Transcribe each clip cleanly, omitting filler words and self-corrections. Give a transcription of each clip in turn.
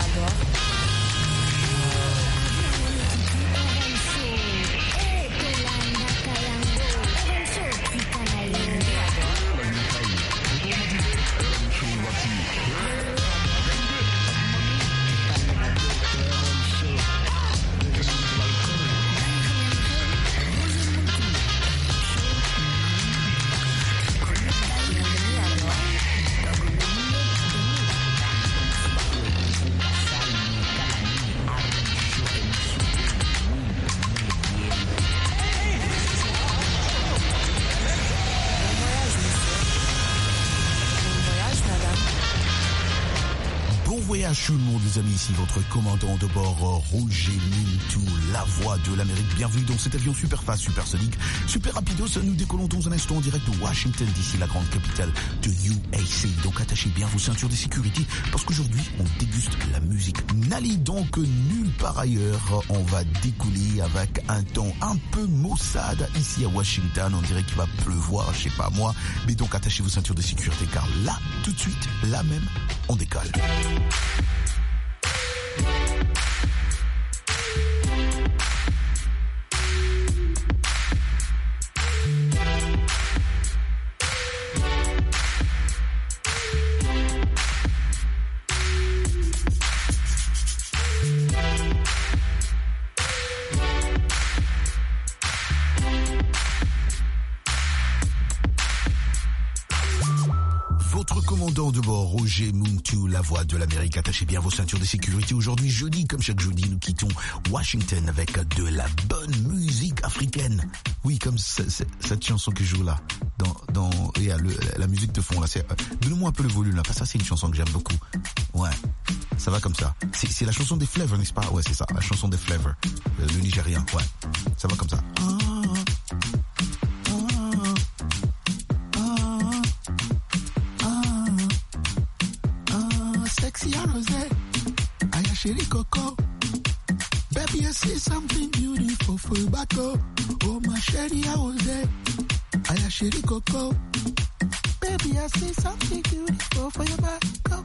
voyage tout le monde, les amis, ici votre commandant de bord Roger Mintou, la voix de l'Amérique. Bienvenue dans cet avion super fast, supersonique, super rapidos. Nous décollons dans un instant en direct de Washington DC, la grande capitale de UAC. Donc attachez bien vos ceintures de sécurité parce qu'aujourd'hui on déguste la musique. N'allez donc nulle part ailleurs. On va décoller avec un temps un peu maussade ici à Washington. On dirait qu'il va pleuvoir, je sais pas moi. Mais donc attachez vos ceintures de sécurité car là, tout de suite, là même, on décolle. De bord, Roger Mintou, la voix de l'Amérique. Attachez bien vos ceintures de sécurité. Aujourd'hui, jeudi, comme chaque jeudi, nous quittons Washington avec de la bonne musique africaine. Oui, comme cette chanson que je joue là, la musique de fond là. Donne-moi un peu le volume là, parce que ça c'est une chanson que j'aime beaucoup. Ouais, ça va comme ça. C'est la chanson des Flavor, n'est-ce pas? Ouais, c'est ça, la chanson des Flavor, le Nigérien. Ouais, ça va comme ça. Sexy Rosé, Aya Chéri Coco. Baby, I see something beautiful for you back. Oh, my Chéri Rosé, Aya Chéri Coco. Baby, I see something beautiful for you back.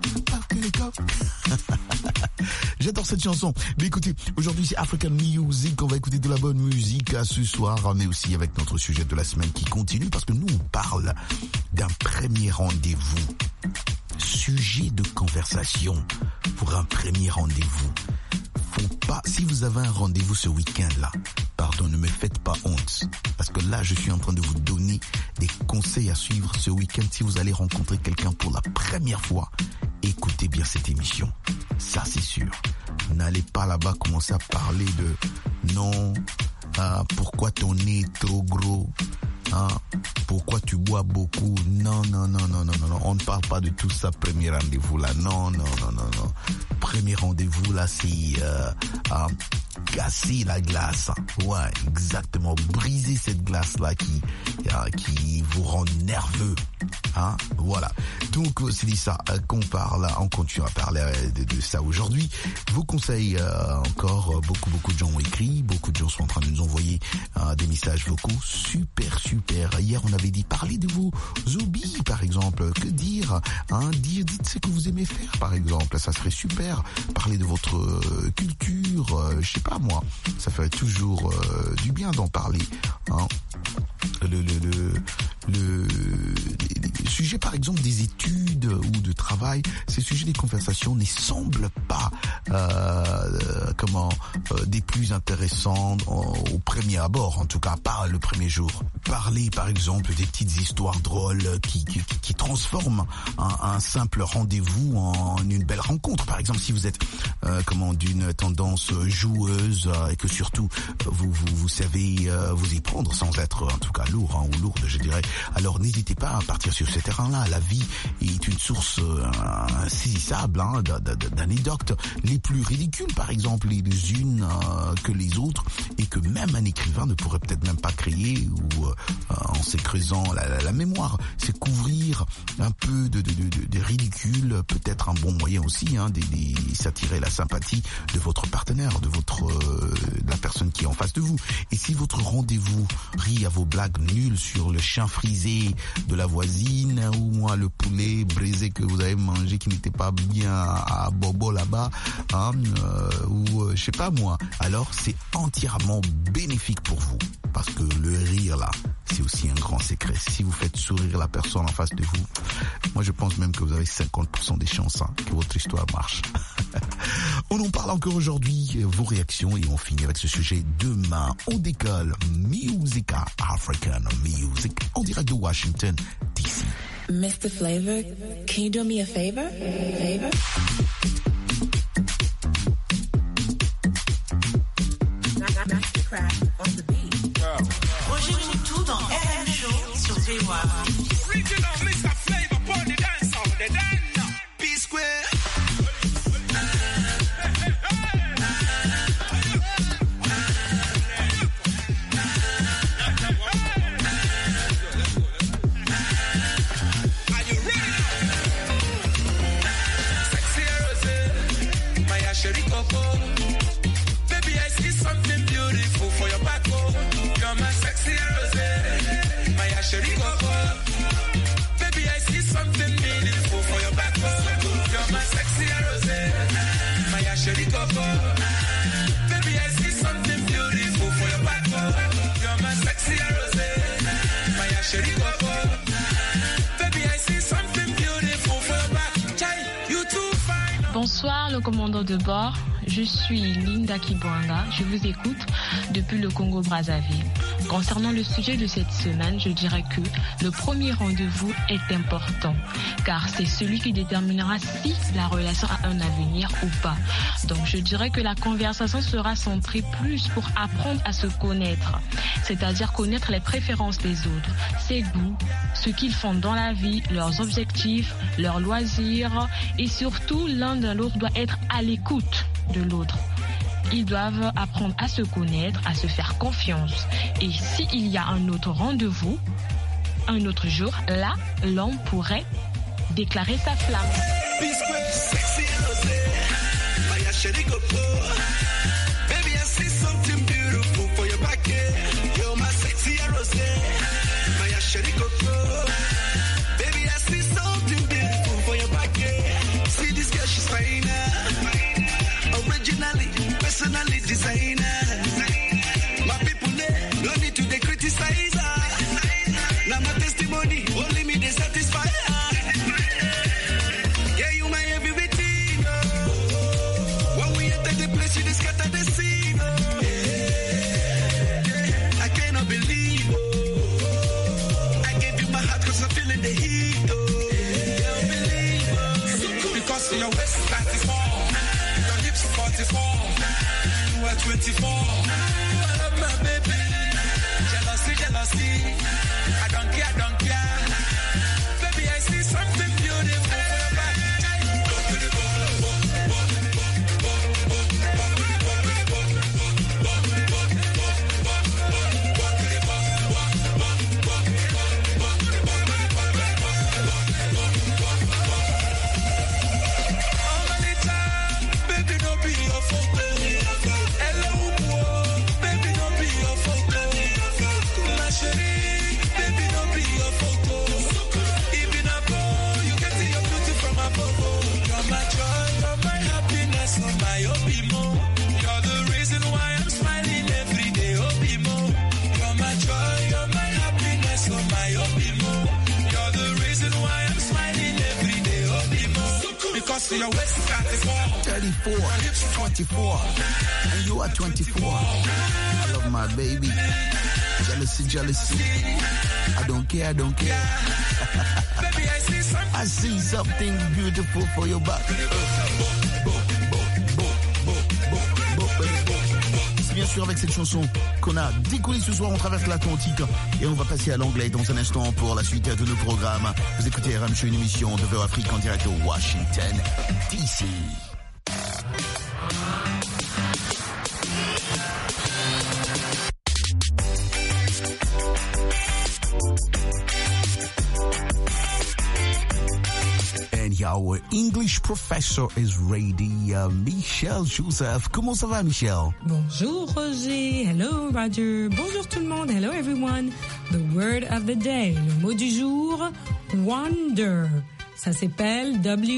J'adore cette chanson. Mais écoutez, aujourd'hui c'est African Music. On va écouter de la bonne musique ce soir, mais aussi avec notre sujet de la semaine qui continue parce que nous on parle d'un premier rendez-vous. Sujet de conversation pour un premier rendez-vous. Faut pas, si vous avez un rendez-vous ce week-end-là, pardon, ne me faites pas honte. Parce que là, je suis en train de vous donner des conseils à suivre ce week-end. Si vous allez rencontrer quelqu'un pour la première fois, écoutez bien cette émission. Ça, c'est sûr. N'allez pas là-bas commencer à parler de non, pourquoi ton nez est trop gros. Pourquoi tu bois beaucoup? Non. On ne parle pas de tout ça, premier rendez-vous là. Non. Premier rendez-vous là, c'est casser la glace. Ouais, exactement. Briser cette glace là qui vous rend nerveux. Voilà. Donc c'est ça qu'on parle. On continue à parler de ça aujourd'hui. Vos conseils encore. Beaucoup de gens ont écrit. Beaucoup de gens sont en train de nous envoyer des messages vocaux. Super. Hier, on avait dit parler de vos hobbies, par exemple. Que dire? Dites ce que vous aimez faire, par exemple. Ça serait super. Parler de votre culture, je sais pas moi. Ça fait toujours du bien d'en parler. Le sujet, par exemple, des études ou de travail, ces sujets des conversations ne semblent pas des plus intéressants au premier abord, en tout cas pas le premier jour. Parler, par exemple, des petites histoires drôles qui transforment un simple rendez-vous en une belle rencontre. Par exemple, si vous êtes d'une tendance joueuse et que surtout vous savez vous y prendre sans être en tout cas lourd ou lourde, je dirais. Alors n'hésitez pas à partir sur ce terrain-là. La vie est une source insaisissable d'anecdotes les plus ridicules, par exemple, les unes que les autres, et que même un écrivain ne pourrait peut-être même pas créer ou en s'écreusant la mémoire. C'est couvrir un peu de ridicule, peut-être un bon moyen aussi, s'attirer la sympathie de votre partenaire, de la personne qui est en face de vous. Et si votre rendez-vous rit à vos blagues nulles sur le chien frisé de la voisine ou moi le poulet brisé que vous avez mangé qui n'était pas bien à Bobo là-bas, ou je sais pas moi, alors c'est entièrement bénéfique pour vous. Parce que le rire là, c'est aussi un grand secret. Si vous faites sourire la personne en face de vous, moi je pense même que vous avez 50% des chances que votre histoire marche. On en parle encore aujourd'hui, vos réactions, et on finit avec ce sujet demain. On décolle Musica African Music en direct de Washington DC. Mr. Flavor, can you do me a favor? Roger Moutou dans RM Show sur VOA. Original Mr. Flavor pour the dance on the dance. P-Square. Are you ready? Sexy Rose, my chérie Coco. Baby, I see something beautiful for your back. You're my sexy Rose, my chérie Coco. Baby, I see something meaningful for your back. You're my sexy Rose, my chérie Coco. Baby, I see something beautiful for your back. You're my sexy Rose, my chérie Coco. Baby, I see something beautiful for your back. Chai, you too fine. Bonsoir le commandant de bord, je suis Linda Kibwanga, je vous écoute depuis le Congo-Brazzaville. Concernant le sujet de cette semaine, je dirais que le premier rendez-vous est important car c'est celui qui déterminera si la relation a un avenir ou pas. Donc je dirais que la conversation sera centrée plus pour apprendre à se connaître, c'est-à-dire connaître les préférences des autres, ses goûts, ce qu'ils font dans la vie, leurs objectifs, leurs loisirs et surtout l'un de l'autre doit être à l'écoute de l'autre. Ils doivent apprendre à se connaître, à se faire confiance. Et s'il y a un autre rendez-vous, un autre jour, là, l'homme pourrait déclarer sa flamme. Personally designer. My people no need to they criticize her. Now my testimony, only me they satisfy her. Yeah, you my everything. When we enter the place, you just scatter the scene. I cannot believe. I gave you my heart cause I'm feeling the heat. Can't believe. Because your waist is small, your hips 44. 24. I love my baby. Jealousy. I don't care. Baby, I see something beautiful for your back. Baby, don't be a photo. Your waist is 34, 24, and you are 24. I love my baby. Jealousy. I don't care. I see something beautiful for your back. C'est bien sûr avec cette chanson qu'on a décollé ce soir, on traverse l'Atlantique et on va passer à l'anglais dans un instant pour la suite de nos programmes. Vous écoutez RM Show, une émission de VOA Afrique en direct de Washington DC. And y'all were English professor is ready. Michelle Joseph. Comment ça va, Michelle? Bonjour, Roger. Hello, Roger. Bonjour tout le monde. Hello, everyone. The word of the day. Le mot du jour, wonder. Ça s'appelle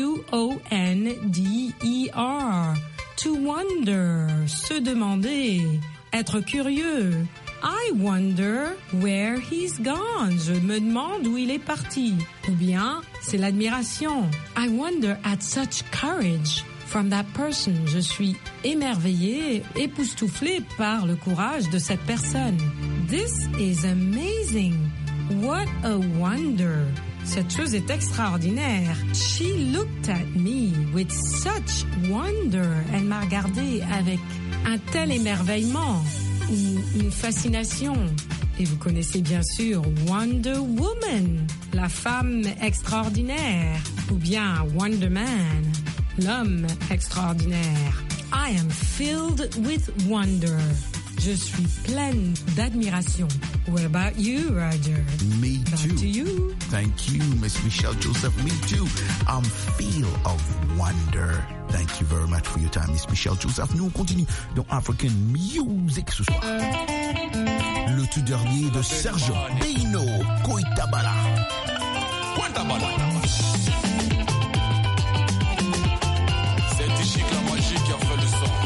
W-O-N-D-E-R. To wonder. Se demander. Être curieux. I wonder where he's gone. Je me demande où il est parti. Ou bien, c'est l'admiration. I wonder at such courage from that person. Je suis émerveillée, époustouflée par le courage de cette personne. This is amazing. What a wonder. Cette chose est extraordinaire. She looked at me with such wonder. Elle m'a regardée avec un tel émerveillement. Ou une fascination. Et vous connaissez bien sûr Wonder Woman, la femme extraordinaire, ou bien Wonder Man, l'homme extraordinaire. I am filled with wonder. Je suis pleine d'admiration. What about you, Roger? Me Back too. to you. Thank you, Miss Michelle Joseph. Me too. I'm full of wonder. Thank you very much for your time, Miss Michelle Joseph. Nous, on continue dans African Music ce soir. Le tout dernier de Serge Beino, Koitabala. C'est Tichik la magie qui a fait le son.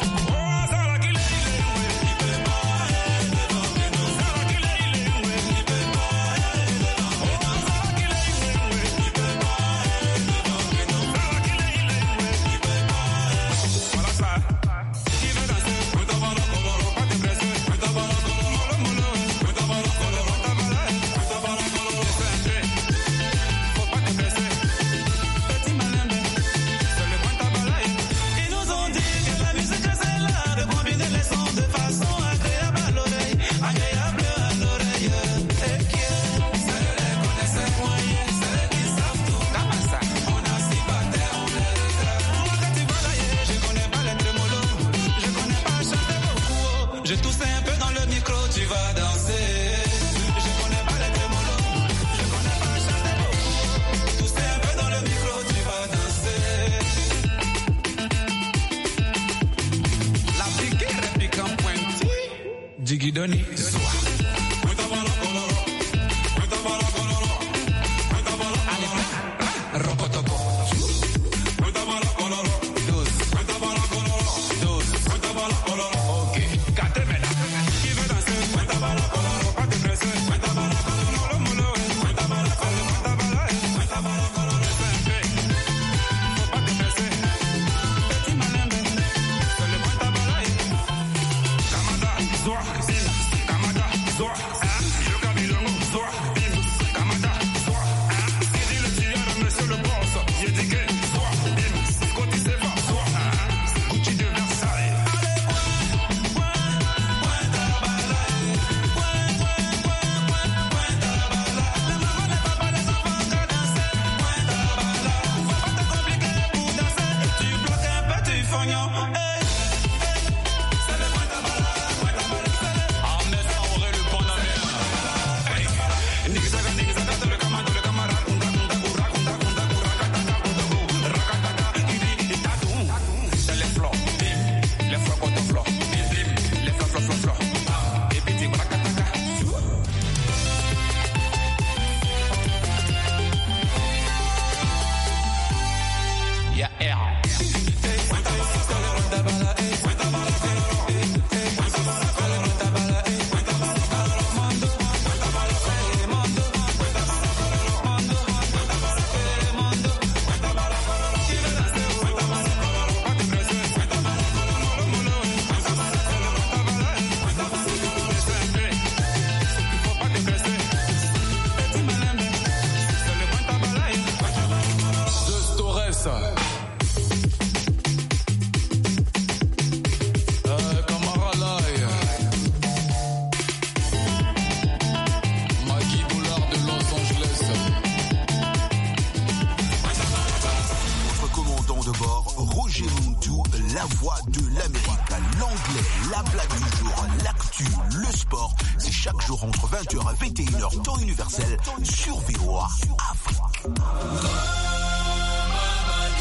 Je tousse un peu dans le micro, tu vas danser. Je connais pas les trémolos, je connais pas chanter beaucoup. Tousse un peu dans le micro, tu vas danser. La piquée réplique en pointi. Digidoni. la voix de l'Amérique, l'anglais, la blague du jour, l'actu, le sport. C'est chaque jour entre 20h et 21h, temps universel, sur VOA Afrique.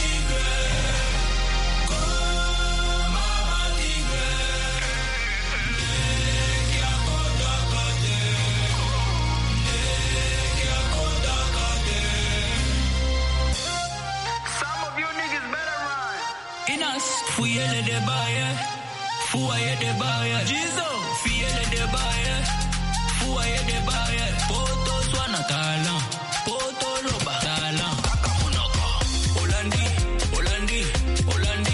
Inas, fouillez les débaillés, fouillez des barrières. Jizo, fouillez les débaillés, fouillez des barrières. Poto soit natalan, poto loba talan. Akamunoko, Olandi, Olandi, Olandi.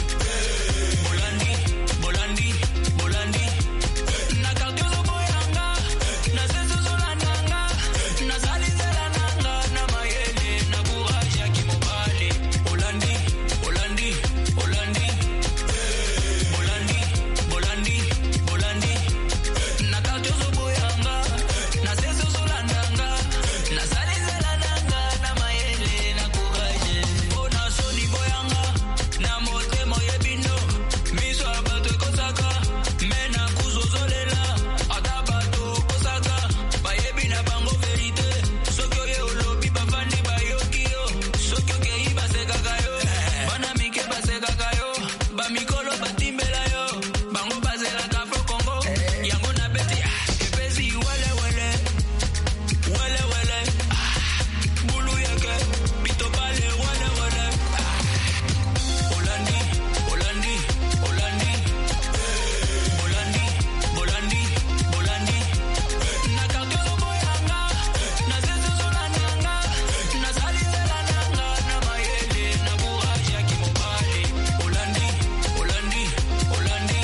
Bolandi, Bolandi, Bolandi. Na kakyozo boyanga, na senso zolananga, na salizela nanga, na mayele, na buhaja kimobale. Olandi, Olandi, Olandi. Bolandi, Bolandi, Bolandi. Na kakyozo boyanga, na senso zolananga, na salizela nanga, na mayele, na buhaja. Ona soni boyanga, na mote moye bino. Miso abato kosaka, mena kuzozolela. Adabato kosaka, bayebi na bango verite. Sokyo ye olobi bafandi bayokio. Sokyo kei basekaka yo, bana mike basekaka yo. Bamikolo batimbela yo, bango bazelaka Afro Congo. Yango na beti, epesi wele wele. Wele wele, bulu yeke, pito pale wele wele. Olandi, Olandi, Olandi. Bolandi, Bolandi, Bolandi. Na kakyozo boyanga, na senso zolananga, na salizela nanga, na mayele, na buhaja kimobale. Olandi, Olandi, Olandi.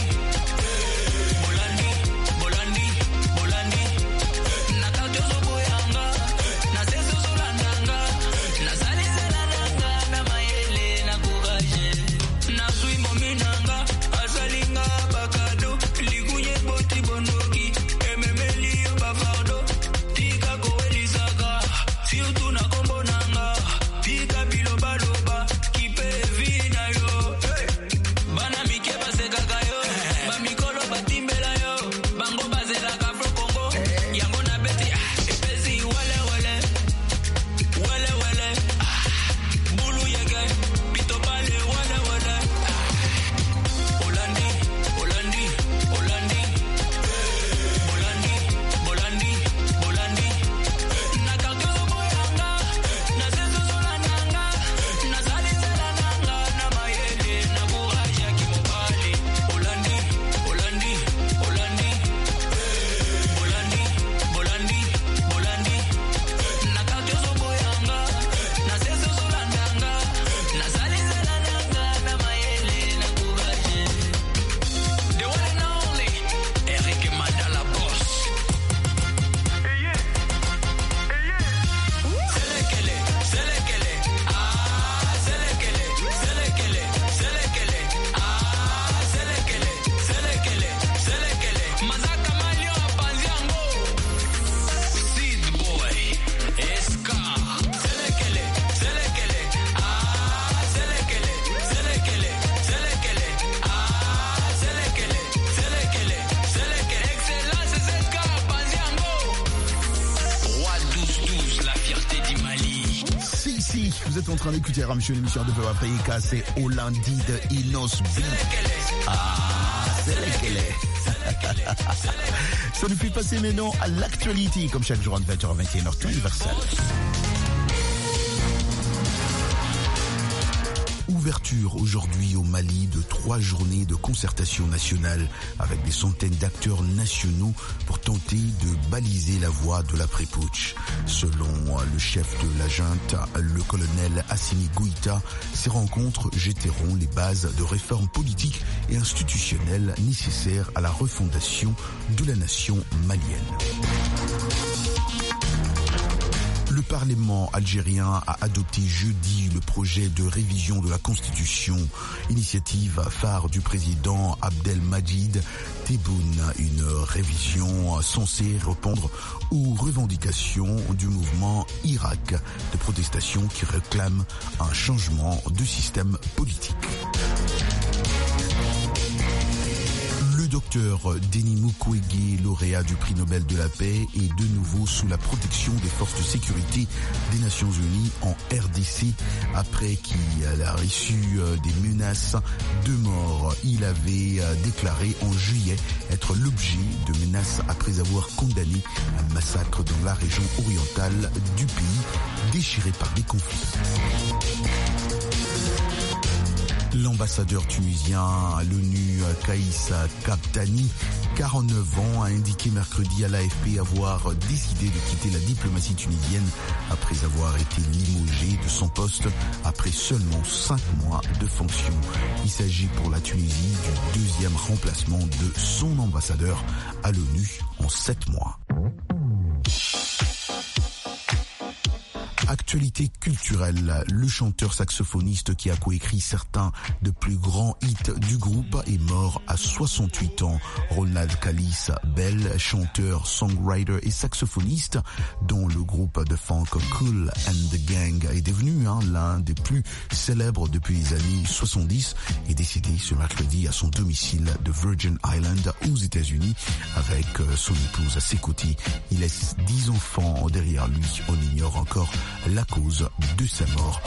Bolandi, Bolandi, Bolandi. Na kakyozo boyanga, na senso zolananga, na salizela nanga, na mayele, na buhaja. Na swimo minanga, asalinga bakado, ligunye boti bondoki, ememeli yo bafardo, tika koelisaka, siutu na kombo nanga, tika biloba loba, kipe vina yo, bana mike basekaka yo, bamikolo batimbela yo, bango bazelaka Afro Congo, yango na beti, epesi wele wele, wele wele, bulu yeke, pito pale wele wele. Olandi, Olandi, Olandi. Bolandi, Bolandi, Bolandi. Na kakyozo boyanga, na senso zolananga, na salizela nanga, na mayele, na buhaja kimobale. Olandi, Olandi, Olandi. Bolandi, Bolandi, Bolandi. Na kakyozo boyanga, na senso zolananga, na salizela nanga, na mayele, na buhaja. The one and only Eric Mandala Boss. Selekele, selekele, ah, selekele, selekele, selekele, ah, selekele, selekele, selekele. Mazaka Malio Panziango, Seed Boy, Eska. Selekele, selekele, ah, selekele, selekele, selekele, ah, selekele, selekele, selekele. Excellence Eska Panziango. Roi 12-12, la fierté du Mali. Si, vous êtes en train d'écouter Ramchou, l'émission de Peuple Africa, c'est Olandi de Inos B. C'est lesquels. Ça nous fait passer maintenant à l'actualité, comme chaque jour en 20h à 21h, temps universel. Ouverture aujourd'hui au Mali de 3 journées de concertation nationale avec des centaines d'acteurs nationaux pour tenter de baliser la voie de l'après-putsch. Selon le chef de la junte, le colonel Assimi Goïta, ces rencontres jetteront les bases de réformes politiques et institutionnelles nécessaires à la refondation de la nation malienne. Le Parlement algérien a adopté jeudi le projet de révision de la Constitution, initiative phare du président Abdelmadjid Tebboune, une révision censée répondre aux revendications du mouvement Irak de protestation qui réclame un changement de système politique. Le docteur Denis Mukwege, lauréat du prix Nobel de la paix, est de nouveau sous la protection des forces de sécurité des Nations Unies en RDC après qu'il a reçu des menaces de mort. Il avait déclaré en juillet être l'objet de menaces après avoir condamné un massacre dans la région orientale du pays déchiré par des conflits. L'ambassadeur tunisien à l'ONU, Kaïs Kaptani, 49 ans, a indiqué mercredi à l'AFP avoir décidé de quitter la diplomatie tunisienne après avoir été limogé de son poste après seulement 5 mois de fonction. Il s'agit pour la Tunisie du deuxième remplacement de son ambassadeur à l'ONU en 7 mois. Actualité culturelle, le chanteur saxophoniste qui a coécrit certains des plus grands hits du groupe est mort à 68 ans. Ronald Kalis Bell, chanteur, songwriter et saxophoniste dont le groupe de funk Kool and the Gang est devenu l'un des plus célèbres depuis les années 70, est décédé ce mercredi à son domicile de Virgin Island aux États-Unis avec son épouse à ses côtés. Il laisse 10 enfants derrière lui. On ignore encore la cause de sa mort.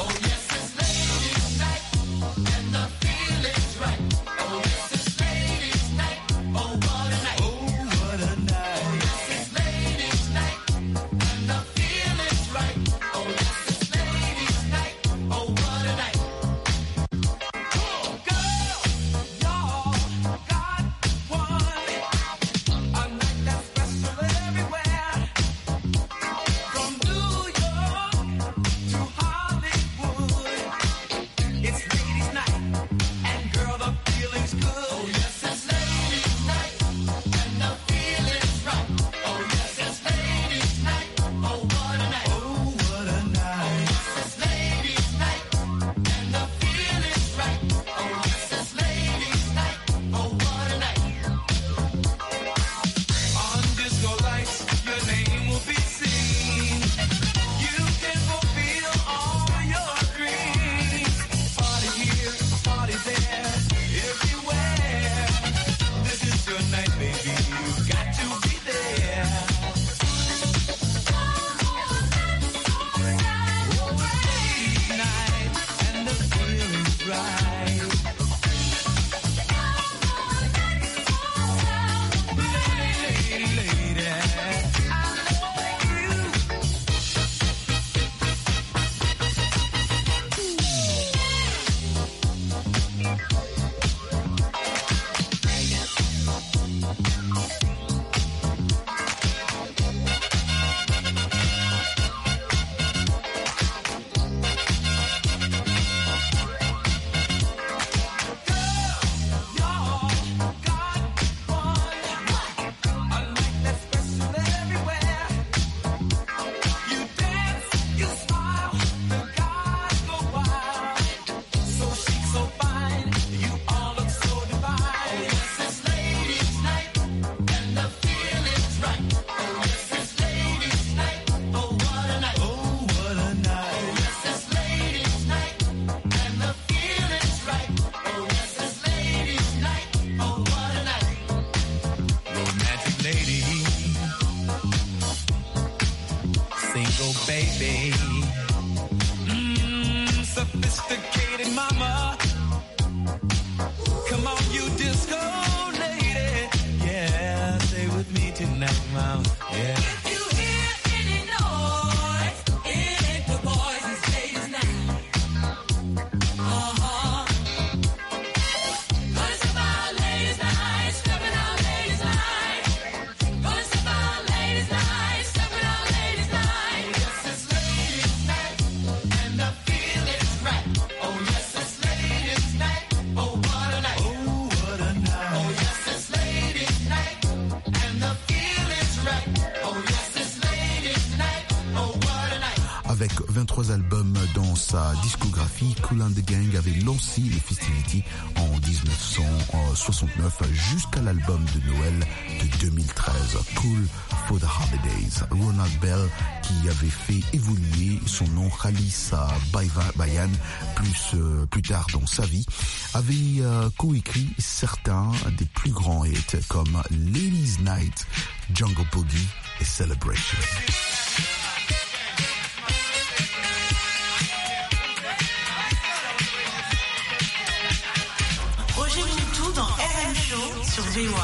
Sophisticated mama, come on you disco lady, yeah, stay with me tonight, mom, yeah. If you hear any noise, it ain't the boys, it's ladies night. Gonna step out ladies night, stepping out ladies night. Gonna step out ladies night, stepping out ladies night. Yes, it's ladies night, and the feeling's right. Oh yes, it's ladies night. Oh what a night. Oh what a night. Oh yes, it's ladies night, and the feeling's right. Oh yes, it's ladies night. Oh what a night. Avec 23 albums dans sa discographie, Kool and the Gang avait lancé les festivities en 1969 jusqu'à l'album de Noël de 2013, Cool for the Holidays. Ronald Bell, qui avait fait évoluer son nom Khalissa Bayan plus tard dans sa vie, avait coécrit certains des plus grands hits comme Ladies Night, Jungle Boogie et Celebration. Roger Moutou dans RM Show sur VOA.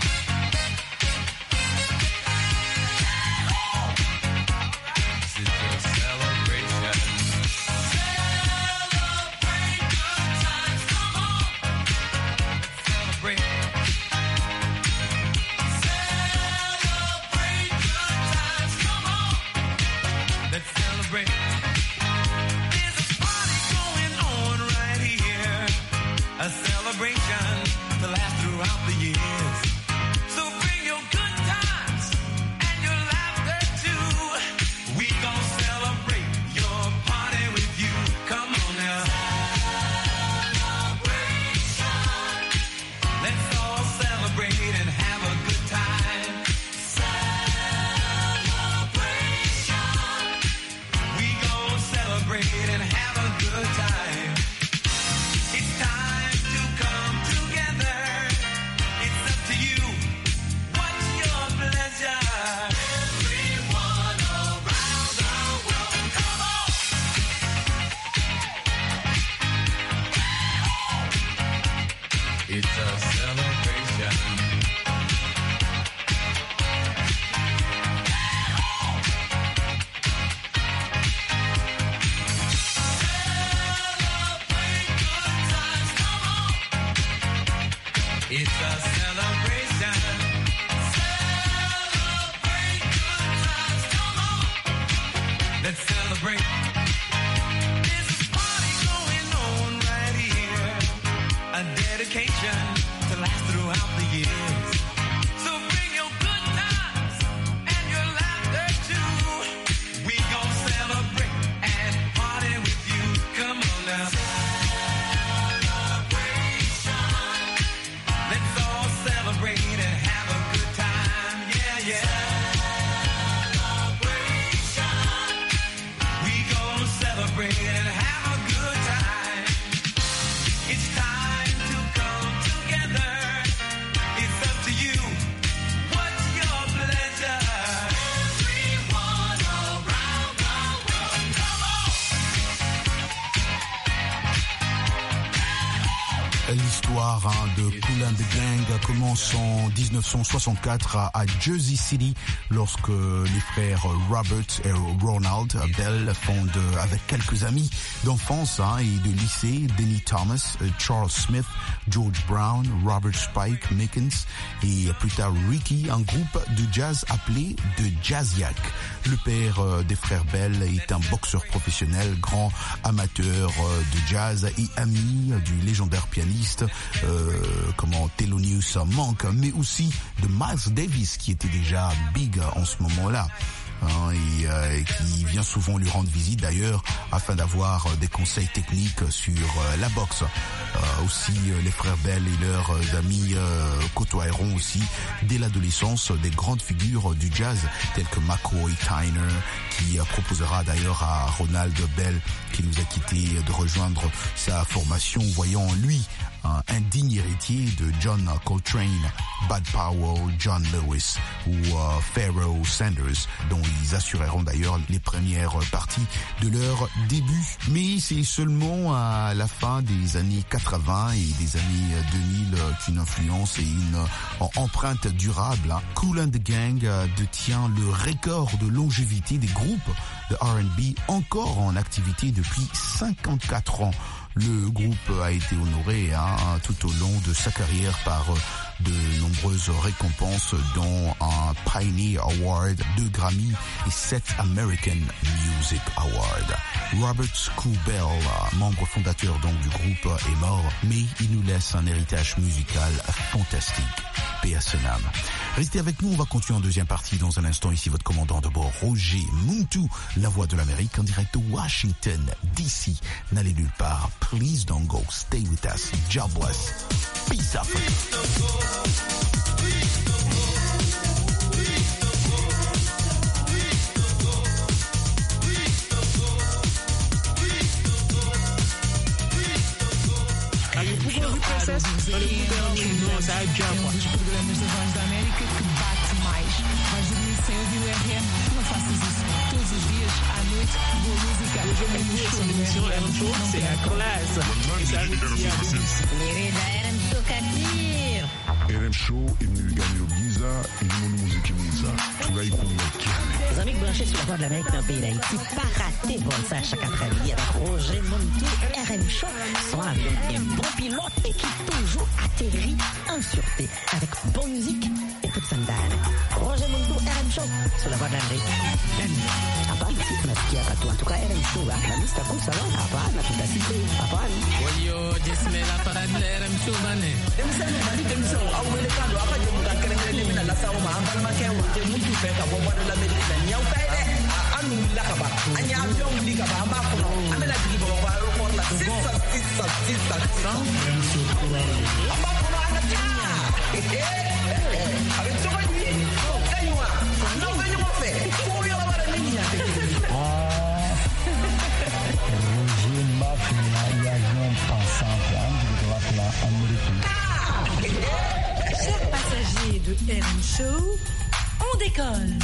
This is A celebration to last throughout the years. So bring your good times and your laughter too. We gon' celebrate your party with you. Come on now. Celebration. Let's all celebrate and have a good time. Celebration. We gon' celebrate and have a good time. It's time. It's a celebration. Celebrate good times, come on. It's a celebration. Celebrate good times, come on. Let's celebrate. There's a party going on right here. A dedication to last throughout the years. So bring your good times and your laughter too. We gon' celebrate and party with you. Come on now. Celebration. Let's all celebrate and have a good time. Yeah, yeah. Celebration. We gon' celebrate and have a good time. It's time. L'histoire de Kool and the Gang commence en 1964 à Jersey City lorsque les frères Robert et Ronald Bell fondent avec quelques amis d'enfance et de lycée, Denny Thomas, Charles Smith, George Brown, Robert Spike Mickens et plus tard Ricky, un groupe de jazz appelé The Jazziac. Le père des frères Bell est un boxeur professionnel, grand amateur de jazz et ami du légendaire pianiste Thelonious Monk, mais aussi de Miles Davis qui était déjà big en ce moment-là. Et qui vient souvent lui rendre visite d'ailleurs afin d'avoir des conseils techniques sur la boxe. Aussi les frères Bell et leurs amis côtoieront aussi dès l'adolescence des grandes figures du jazz telles que McCoy Tyner qui proposera d'ailleurs à Ronald Bell qui nous a quittés de rejoindre sa formation voyant en lui un digne héritier de John Coltrane, Bud Powell, John Lewis ou Pharoah Sanders, dont ils assureront d'ailleurs les premières parties de leur début. Mais c'est seulement à la fin des années 80 et des années 2000 qu'une influence et une empreinte durable, Kool and the Gang détient le record de longévité des groupes de R&B encore en activité depuis 54 ans. Le groupe a été honoré tout au long de sa carrière par de nombreuses récompenses dont un Pioneer Award, 2 Grammy et 7 American Music Awards. Robert Scoobell, membre fondateur donc du groupe, est mort, mais il nous laisse un héritage musical fantastique. Paix à son âme. Restez avec nous, on va continuer en deuxième partie dans un instant. Ici votre commandant de bord, Roger Muntu, la voix de l'Amérique en direct de Washington, D.C. N'allez nulle part. Please don't go. Stay with us. God bless. Peace out. Dos programas da Voz da América que bate mais. Vais dormir sem ouvir o RM? Não faças isso. Todos os dias, à noite, boa música. Querida, era-me tocar. RM Show imeniganiro byiza irimo n'umuziki mwiza turayikunda cyane. Les amis branchés sur la voie de l'Amérique dans le pays d'Haïti, pas raté bon ça chaque après-midi avec Roger Montou, RM Show, son avion un bon pilote et qui toujours atterrit en sûreté avec bonne musique et toute sandale. Roger Montou, RM Show, sur la voie de l'Amérique. Hapana, si tunasikia katu. En tout cas, RM Show, la lista kuu salon, hapana, tutasikia, hapana. Oyo, jesmela paradle RM Show bane. Demsana bali demsana, au wele kando, apa je muka kerengere mina la sawo ma ambal ma kewa, je mutu feka bo bodo la medina, nyau kaide, anu la kaba, anya avion li kaba, amba kono, amela digi bo ba aeroport la, sisa. Amba kono ana tia. Avec ça ni, kanywa, non venyo mo fe, ko yo la bara ni ya. Roger Mafia, avion passant, de droite là, américain. Chers passagers de RM Show, on décolle.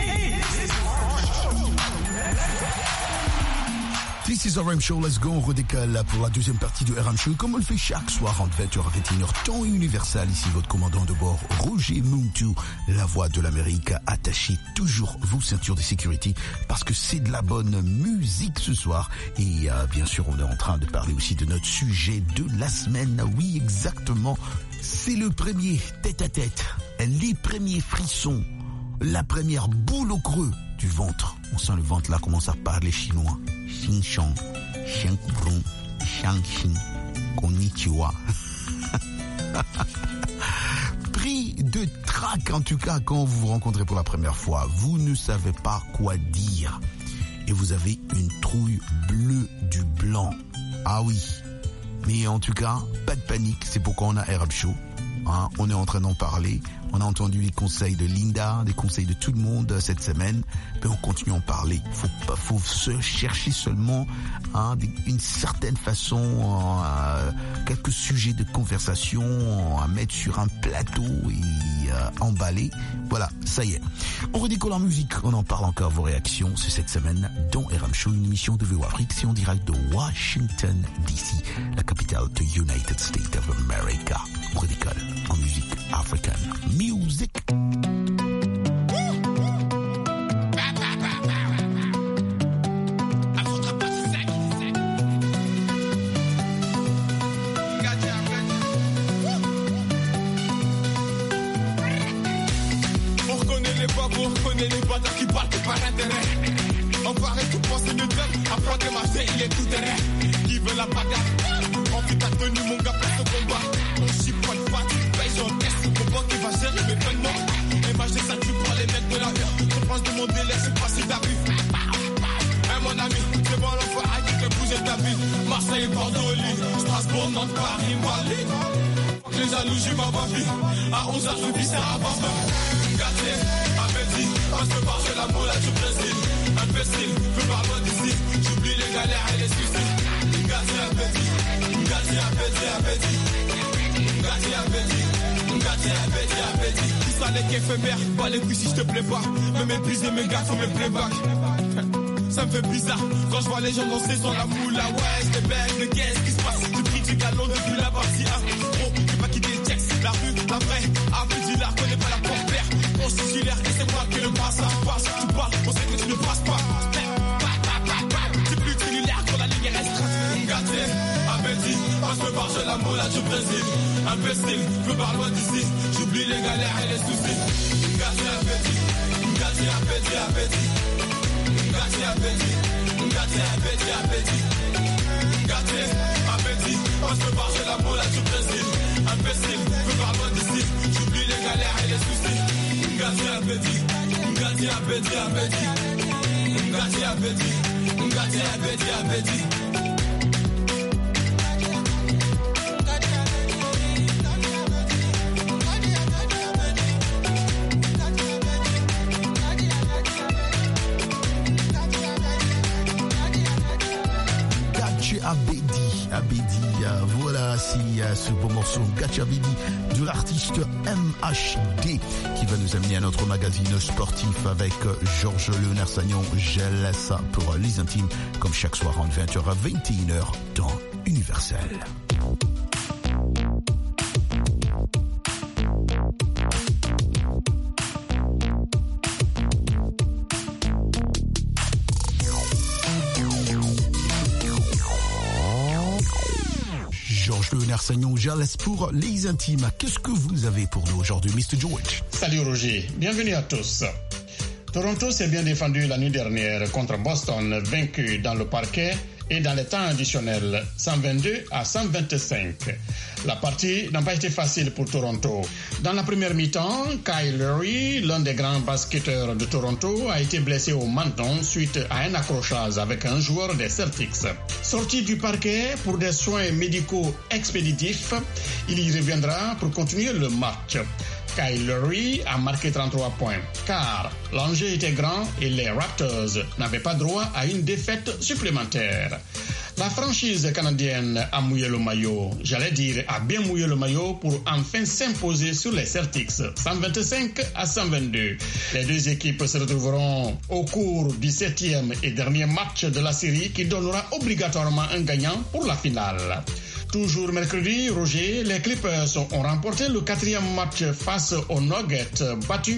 This is RM Show, let's go, on redécale pour la deuxième partie du RM Show, comme on le fait chaque soir entre 20h et 21h, temps universel. Ici votre commandant de bord, Roger Montou, la voix de l'Amérique. Attachez toujours vos ceintures de sécurité parce que c'est de la bonne musique ce soir. Et bien sûr, on est en train de parler aussi de notre sujet de la semaine. Oui, exactement, c'est le premier tête-à-tête, les premiers frissons, la première boule au creux du ventre. On sent le ventre là commence à parler chinois. Xing Shang, Xiang Brong, Xiang Xing, Konnichiwa. Pris de trac en tout cas quand vous vous rencontrez pour la première fois. Vous ne savez pas quoi dire. Et vous avez une trouille bleue du blanc. Ah oui. Mais en tout cas, pas de panique. C'est pourquoi on a RM Show. Hein, on est en train d'en parler. On a entendu les conseils de Linda, des conseils de tout le monde cette semaine. Mais on continue à en parler. Faut se chercher seulement une certaine façon, quelques sujets de conversation à mettre sur un plateau et emballer. Voilà, ça y est. On redécolle en musique. On en parle encore. Vos réactions, c'est cette semaine dans RM Show, une émission de VOA Afrique. C'est en direct de Washington DC, la capitale de United States of America. On redécolle en musique africaine. Music. On reconnaît les babos, on reconnaît les bâtards qui parlent que par intérêt. On paraît tout penser de tel, après que marcher il est tout terrain. Qui veut la bagarre? On fait ta tenue mon gars, place au combat. On chipote pas, tu payes, j'encaisse. Le combat qui va gérer mes paiements. Imagine ça, tu prends les mecs de la rue. Je pense de mon délai, c'est pas si t'arrives. Hey mon ami, c'est bon l'enfant, qui fait bouger ta ville. Marseille, Bordeaux, Lille, Strasbourg, Nantes, Paris, Mali. Les jaloux, j'ai ma vie. À 11h, je vis ça à Barbe. Gâté, appétit, parce que par la moula du Brésil. Imbécile, veux pas loin d'ici. J'oublie les galères et les suicides. Gâté, appétit, gâté, appétit, appétit. Gâté, appétit, gâté, appétit, appétit. Tout ça n'est qu'éphémère, pas les couilles si je te plais pas. Me mépriser mes gars, faut me playback. Ça me fait bizarre quand je vois les gens danser sur la moula. Ouais, c'est bête, mais qu'est-ce qui se passe? Tu critiques à Londres depuis la partie 1. Gros, j'ai pas quitté le texte, la rue, la vraie. Après, la connais pas la porte-père. On suicidaire, et c'est moi qui le passe. Passe, tu parles, on sait que tu ne passes pas. C'est plus cellulaire quand la ligne est restreinte. Gâté, appétit, passe me par la moula du Brésil. Imbécile, je veux pas loin d'ici. J'oublie les galères et les soucis. Gâté, appétit, gâté, appétit, appétit. Gâté, appétit, gâté, appétit, appétit. Gâté, appétit, passe me par la moula du Brésil. Imbécile, je veux pas loin d'ici. J'oublie les galères et les soucis. Gâté, appétit, gâté, appétit, appétit. Gâté, appétit, gâté, appétit, appétit. Abedi, voilà, c'est ce beau morceau Gacha Abedi de l'artiste MHD qui va nous amener à notre magazine sportif avec Georges Léonard Sagnon. Je laisse ça pour les intimes comme chaque soir entre 20h à 21h dans Universel. Georges Léonard Sagnon, Jealous pour les intimes. Qu'est-ce que vous avez pour nous aujourd'hui, Mr. George? Salut Roger, bienvenue à tous. Toronto s'est bien défendu la nuit dernière contre Boston, vaincu dans le parquet et dans les temps additionnels, 122 à 125. La partie n'a pas été facile pour Toronto. Dans la première mi-temps, Kyle Lowry, l'un des grands basketteurs de Toronto, a été blessé au menton suite à un accrochage avec un joueur des Celtics. Sorti du parquet pour des soins médicaux expéditifs, il y reviendra pour continuer le match. Kyle Lowry a marqué 33 points, car l'enjeu était grand et les Raptors n'avaient pas droit à une défaite supplémentaire. La franchise canadienne a mouillé le maillot, a bien mouillé le maillot pour enfin s'imposer sur les Celtics, 125 à 122. Les deux équipes se retrouveront au cours du 7e et dernier match de la série qui donnera obligatoirement un gagnant pour la finale. Toujours mercredi, Roger, les Clippers ont remporté le 4e match face aux Nuggets, battus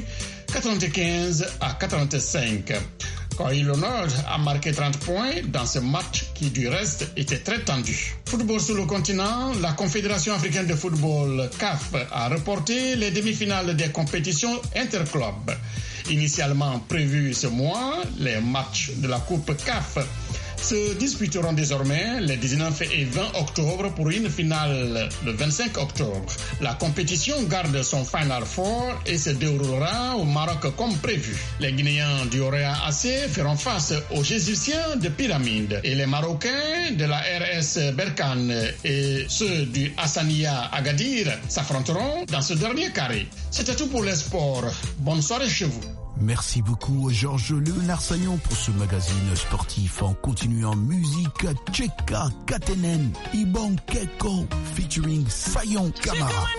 95 à 45. Kawhi Leonard a marqué 30 points dans ce match qui, du reste, était très tendu. Football sur le continent, la Confédération africaine de football, CAF, a reporté les demi-finales des compétitions interclubs. Initialement prévus ce mois, les matchs de la Coupe CAF se disputeront désormais les 19 et 20 octobre pour une finale le 25 octobre. La compétition garde son Final Four et se déroulera au Maroc comme prévu. Les Guinéens du Orea AC feront face aux Égyptiens de Pyramide et les Marocains de la RS Berkane et ceux du Hassania Agadir s'affronteront dans ce dernier carré. C'était tout pour les sports. Bonne soirée chez vous. Merci beaucoup Georges Léonard Sagnon pour ce magazine sportif. On continue en musique. Cheka Katenen Ibon Keko featuring Sayon Kamara.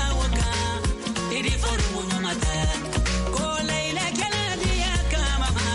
Mama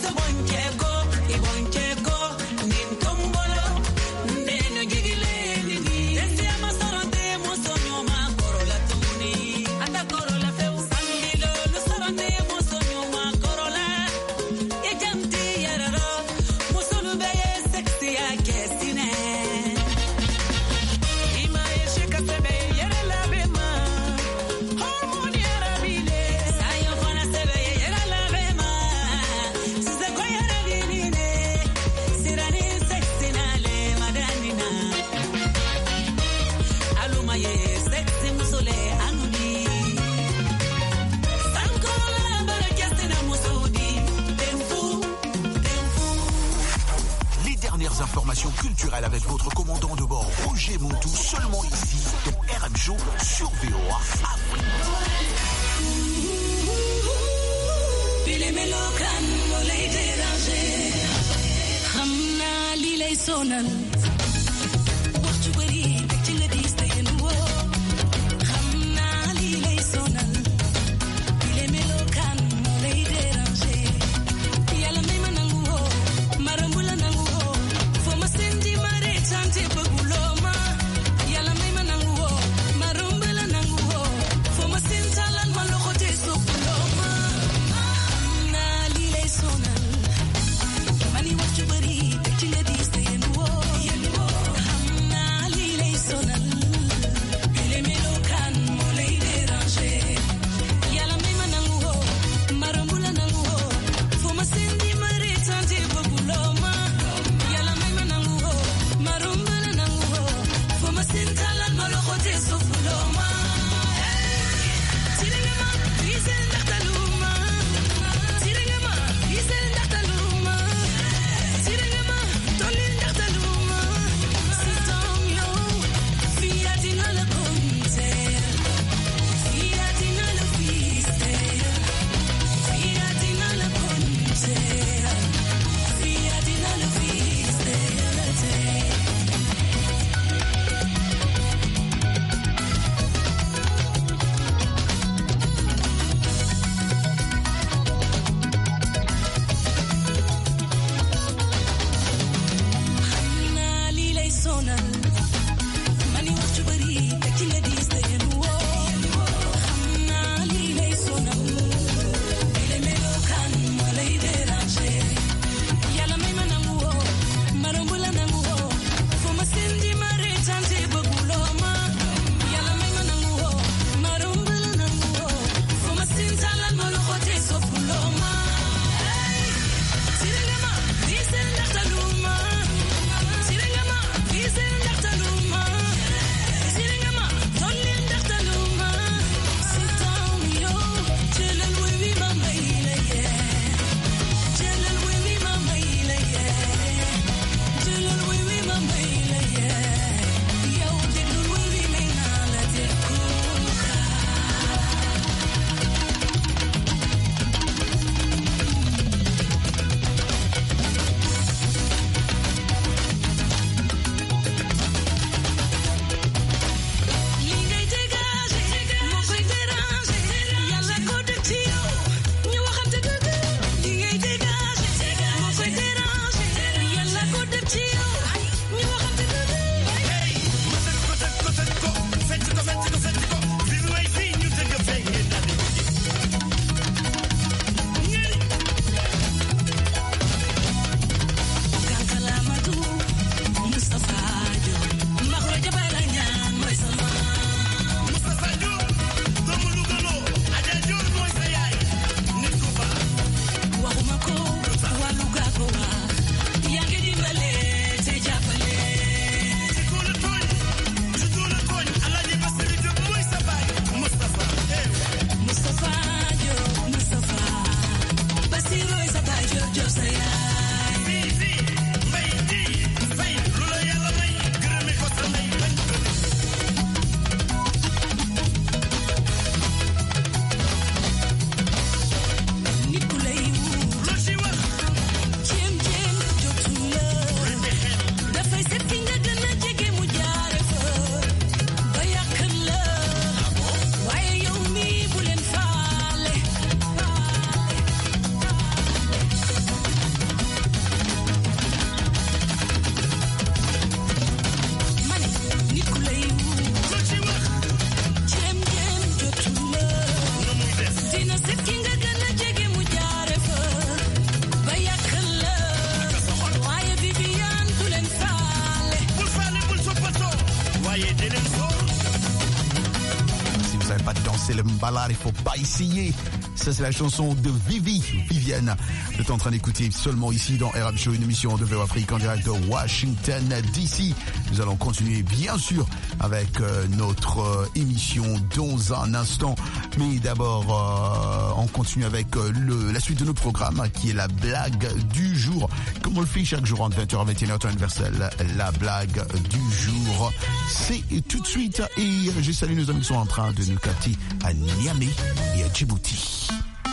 Information culturelle avec votre commandant de bord Roger Montou, seulement ici dans RM Show sur VOA Afrique. Money what you believe, c'est le Mbalari, il faut pas essayer. Ça, c'est la chanson de Vivienne. Vous êtes en train d'écouter seulement ici dans RM Show, une émission de VOA Afrique en direct de Washington DC. Nous allons continuer, bien sûr, avec notre émission dans un instant. Mais d'abord, on continue avec la suite de nos programmes, qui est la blague du jour. Comme on le fait chaque jour entre 20h et 21h, temps universel, la blague du jour. C'est tout de suite. Et je salue nos amis qui sont en train de nous capter à Niamey et à Djibouti.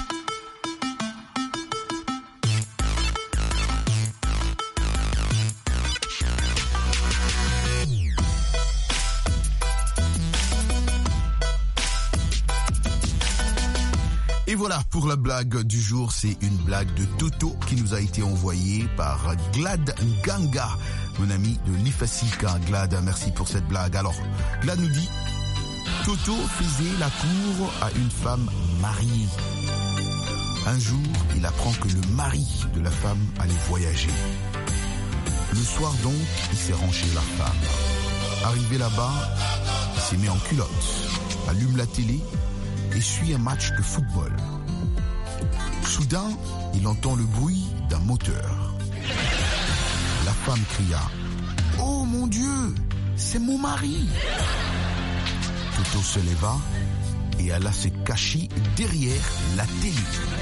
Et voilà pour la blague du jour, c'est une blague de Toto qui nous a été envoyée par Glad Nganga, mon ami de l'Ifasika. Glad, merci pour cette blague. Alors, Glad nous dit, Toto faisait la cour à une femme mariée. Un jour, il apprend que le mari de la femme allait voyager. Le soir donc, il s'est rangé chez la femme. Arrivé là-bas, il s'est mis en culotte, allume la télé et suit un match de football. Soudain, il entend le bruit d'un moteur. La femme cria « Oh mon Dieu, c'est mon mari !» Toto se leva et alla se cacher derrière la télé.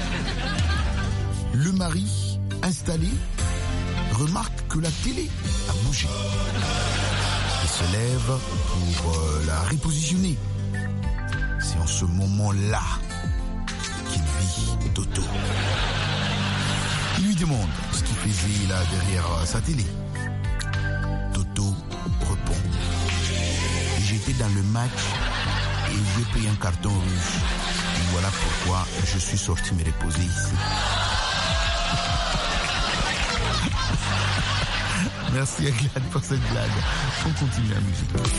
Le mari, installé, remarque que la télé a bougé. Il se lève pour la repositionner. C'est en ce moment-là qu'il vit Toto. Il lui demande ce qu'il faisait là derrière sa télé. Toto répond. J'étais dans le match et j'ai pris un carton rouge. Et voilà pourquoi je suis sorti me reposer ici. Merci à Glad pour cette blague. On continue la musique.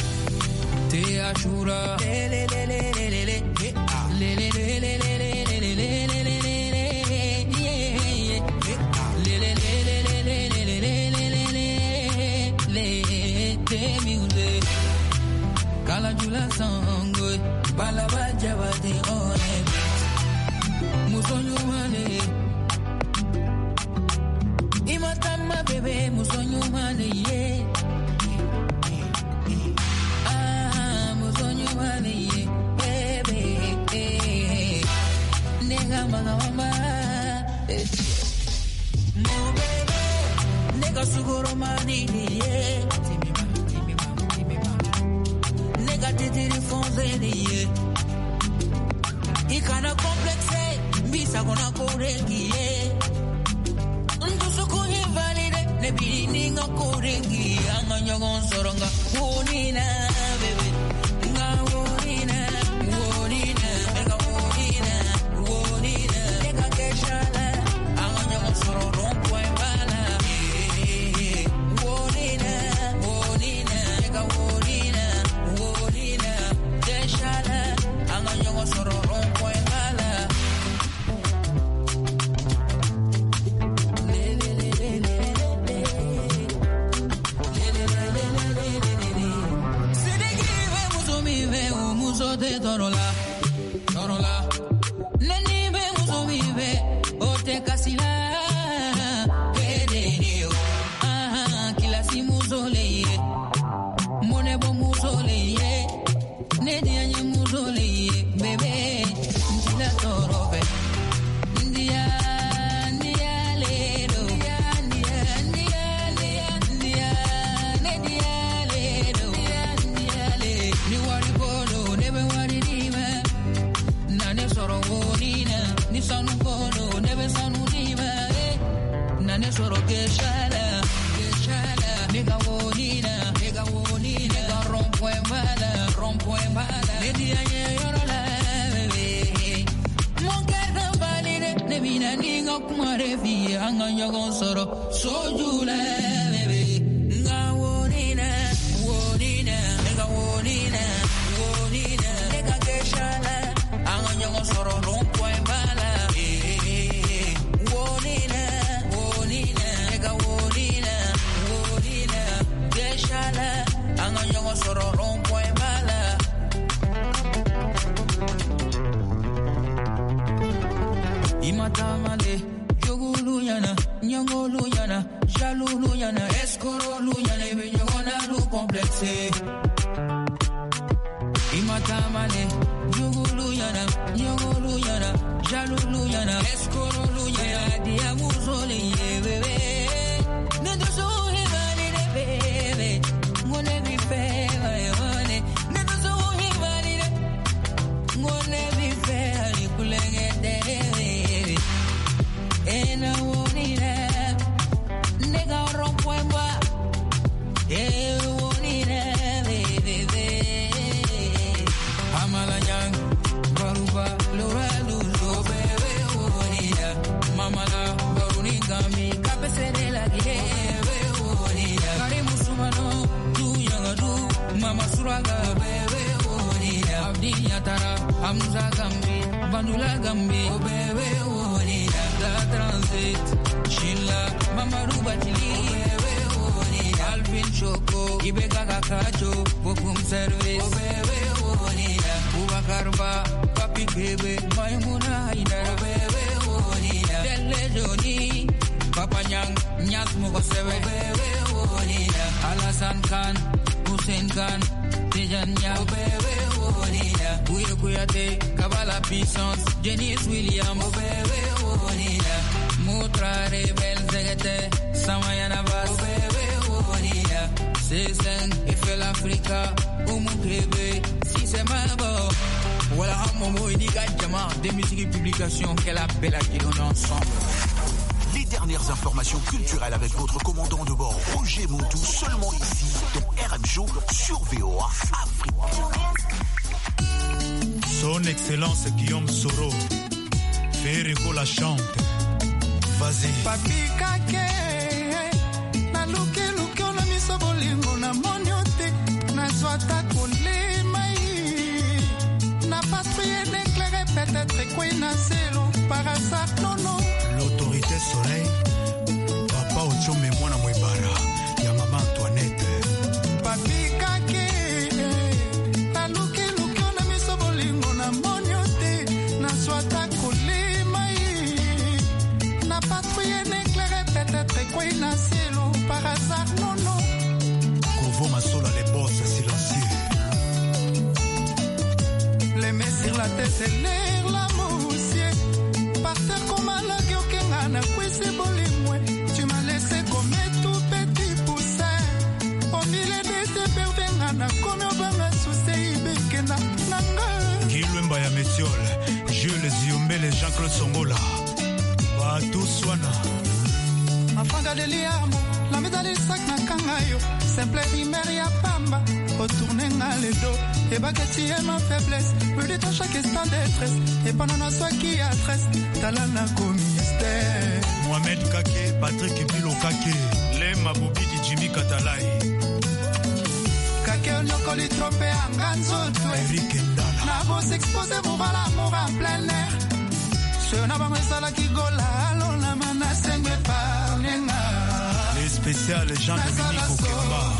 Kalajula sangwe balabaja bade one musonyu mane imatama bebe musonyu mane ye musonyu mane ye bebe nega mama mo bebe nega sugoro mane ye titiri fonzeniye ikana complexe bisa kona korengiye ndusukunye valide ne bininga korengi anganyogon soronga wonina bebe nga wonina ega wonina ega keshala anganyogon soronga kwembala wonina ega wonina Deshala, anganyo sororo kwengala. Sidigiwe muzomiwe umuzote torola. Nenibe muzomiwe ote kasila. Edenio, kila si muzoleye. Monebo muzoleye. Nedia nye muzole bebe ntila torofe ndia ledo ndia ledo ni wari bodo nebe wari dima nane soro wonina ni sanu bodo nebe sanu dima nane soro geshala nega wonina nega rompoembala media yorola bebe monkerda balire nebina ninga kumare fi anganyo gonsoro sojula bebe nga wonina nega wonina nega keshala anganyo gonsoro rompoembala wonina nega wonina keshala anganyo gonsoro rompoembala nyongo luyana, jaloux luyana, escoro luyana, et nyongona lu complexe. Imatamale, nyongo luyana, jaloux luyana, escoro luyana, diamuzole bébé. Nendo so hevali de bébé, ngone bi fevali ngone. Nendo so hevali de, ngone bi fevali kulenge de bébé. Ena wonira, nega rompoemba, wonira bébé. Amalanyang, baruba, lora luzo bébé wonira. Mamala, baruningami, cabece de la guerre wonira. Karimu sumano, du yangadu, mama suraga bébé wonira. Abdi yatara, Hamza gambi, Bandula gambi, bébé wonira. La transit, Shilla, Mama Rubatili, bébé wonira. Alvin Choco, Ibeka Kakacho, Bokum service, bébé wonira. Ubakarba, Papi bébé, Maimuna Haidara, bébé wonira. Delle Joni, Papa Nyang, Nyat Moko Sebe, bébé wonira. Alasan Khan, Hussein Khan, Tijan Nyang, bébé wonira. Bouye Kuyate, Kabala Puissance, Janice William, bébé wonira. Mutra Rebel Zegete, Samayana Bas, bébé wonira. Sesen, Eiffel Africa, Umukebe, si c'est Mabo. Voilà un moment où il y a des musiques et publications qu'elle appelle à qui l'on ensemble. Les dernières informations culturelles avec votre commandant de bord, Roger Montou, seulement ici, dans RM Show sur VOA Afrique. Son Excellence Guillaume Soro, Ferrico la chante. Vas-y. Papi kake, na luke luke ona miso bolingo na moniote, na zwata kole mai, na patrouille d'éclairer peut-être quoi na zélo, par hasard non non. L'autorité soleil, papa Ochome mwana mwibara, ya maman Antoinette. Papi kake, na luke luke ona miso bolingo na moniote, na zwata kole mai, na patrouille d'éclairer peut-être quoi na zélo, par hasard non non. Kovo Masola les boss silencieux. Les mains sur la tête et l'air la moussier. Par terre comme un lague au Kengana, c'est bolimoué. Tu m'as laissé comme un tout petit poussin. Au milieu de tes pervengana, comme un banga sous ses ibekena, nanga. Kilwemba ya Messiol, Jules Ziombele, Jean-Claude Songola. Batu Swana. Afanga de liamo, la médaille du sac na kangayo. Simple rimer ya pamba, retourner à le dos. Et bagati est ma faiblesse, me dit à chaque instant détresse. Et pendant la soie qui a tresse, talana commissaire. Mohamed Kake, Patrick Bilo Kake, Lema Bobi di Jimmy Katalai. Kake onyokoli trompé en ganzo. Eric Ndala. Na vos exposé pour voir l'amour en plein air. Je n'ai pas ça qui gola, allons la menace me parlenga. Les spéciales Jean-Dominique Okemba.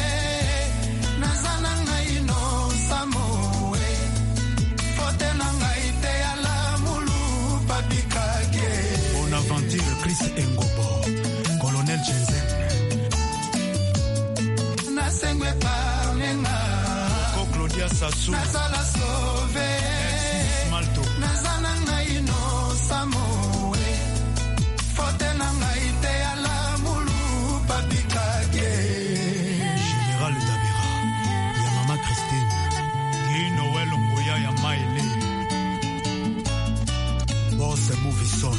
Bonaventure Chris Engobo, Colonel Jensen. Nasengwe parlenga. Claudia Sassou. Nazala sauvé. Malto. Nazana ngaino samoe. Fote na ngaite ala mulu papikage. Général Dabira. Ya Mama Christine. Guy Noël Ngoya ya Maile. Boss Movie Son.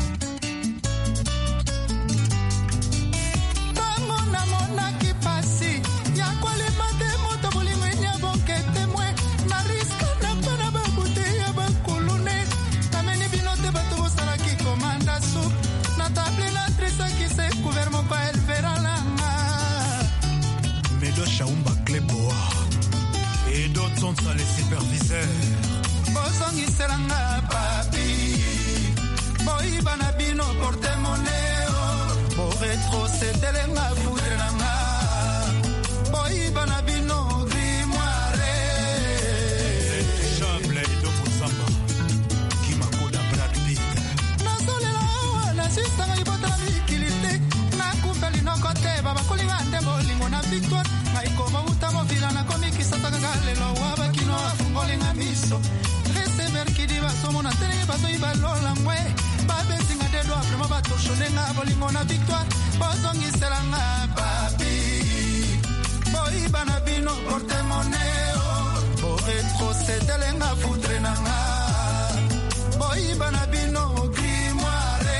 Chaumba Cleboa et d'autres sont ça les superviseurs. Bozongi seranga papi, boy banabino porte moneo, bo retroceder la foudranga, boy banabino grimoire. Chable et do samba, qui m'a coda Brad Pitt. Na solela na sista ngai botra vikili. bolingo na victoire ngai kobauta mofila nakomikisa kaka lelo wabakino afungolinga miso resever kidi basomona telenge bazoi balola ngwe babesinga te doa vraimen batoshonenga bolingo na victoire bozongiselanga papi boyiba na bino portemoneo boretrocedelenga foudre nanga boyiba na bino grimoire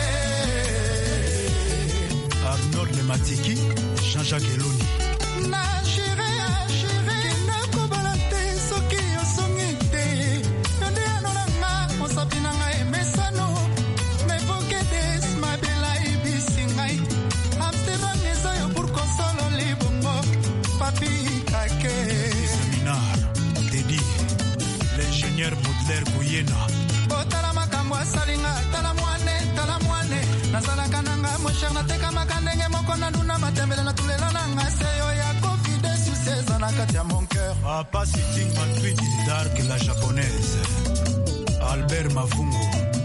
Arnold Lematiki Jean-Jacques Eloni na chérie nakobala te soki osongi te yonde yanolanga mosapi na ngai emesano mepokedes mabela ibisi ngai amsterdam eza yo pour konsolo libongo papi kake Seminar Teddy l'ingénieur Baudelaire Boyena botala makambo asalinga tala mwane nazalaka nanga mosher natekamaka ndenge moko na nduna matembele natulela nanga seyo ya covid suseza na kati ya mon cœur Papa Sitting Madrid Dark la japonaise Albert Mavungo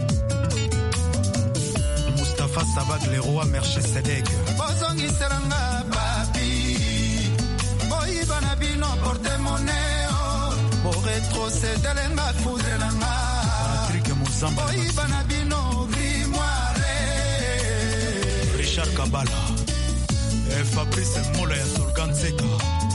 Mustafa Sabak le roi Merche Sedek bozongiselanga papi boyiba na bino portemoneo boretrocedelenga foudre nanga Patrick Muzamba boyiba na bino grimoire Richard Kabala Fabrice Mola ya Solgan Seka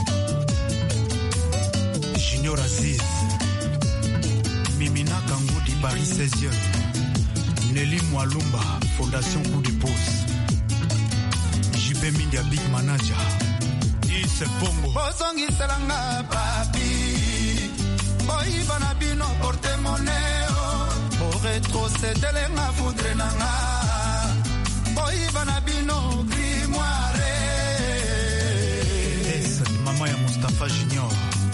Junior Aziz Mimina Kangoudi Paris 16e Nelly Mwalumba Fondation Coup de Pose JP Mindia Big Manager Ise Pongo bozongiselanga papi boyiba na bino portemoneo boretrocedelenga foudre nanga boyiba na bino grimoire Mama ya Mustafa Junior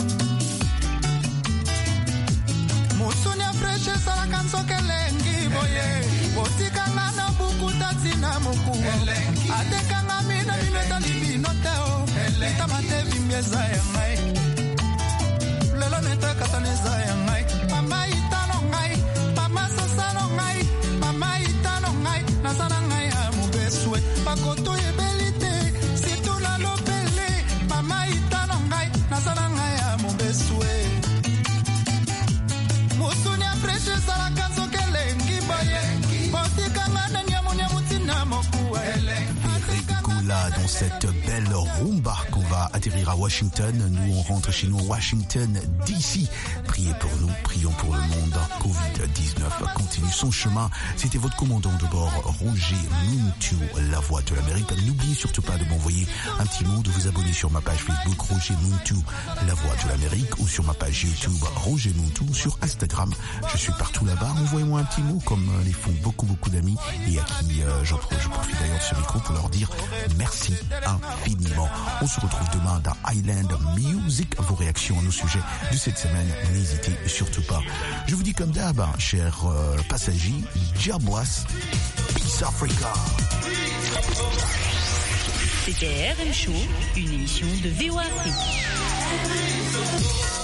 musuni afresh esalaka nzoka elengi boye botikanga na bukuta ntina mokuwa atekanga mina bimeta libino teo litama te vimbi eza ya ngai lelo netekatana eza ya ngai mama itano ngai mama sasano ngai mama itano ngai nazala ngai ya mobeswe bakoto ebeli te situ na lopele mama itano ngai nazala ngai ya mobeswe musuni afresh ezalaka nzoka elengi boye botikanga na nyamunyamutina mokuwa Là, dans cette belle rumba qu'on va atterrir à Washington. Nous, on rentre chez nous à Washington, DC. Priez pour nous, prions pour le monde. Covid-19 continue son chemin. C'était votre commandant de bord, Roger Muntu, la voix de l'Amérique. N'oubliez surtout pas de m'envoyer un petit mot, de vous abonner sur ma page Facebook, Roger Muntu, la voix de l'Amérique, ou sur ma page YouTube, Roger Muntu, sur Instagram. Je suis partout là-bas. Envoyez-moi un petit mot, comme les font beaucoup d'amis, et à qui je profite d'ailleurs de ce micro pour leur dire merci infiniment. On se retrouve demain dans Island Music. Vos réactions à nos sujets de cette semaine, n'hésitez surtout pas. Je vous dis comme d'hab, chers passagers, Diabouas, Peace Africa. C'était RM Show, une émission de VOA Afrique.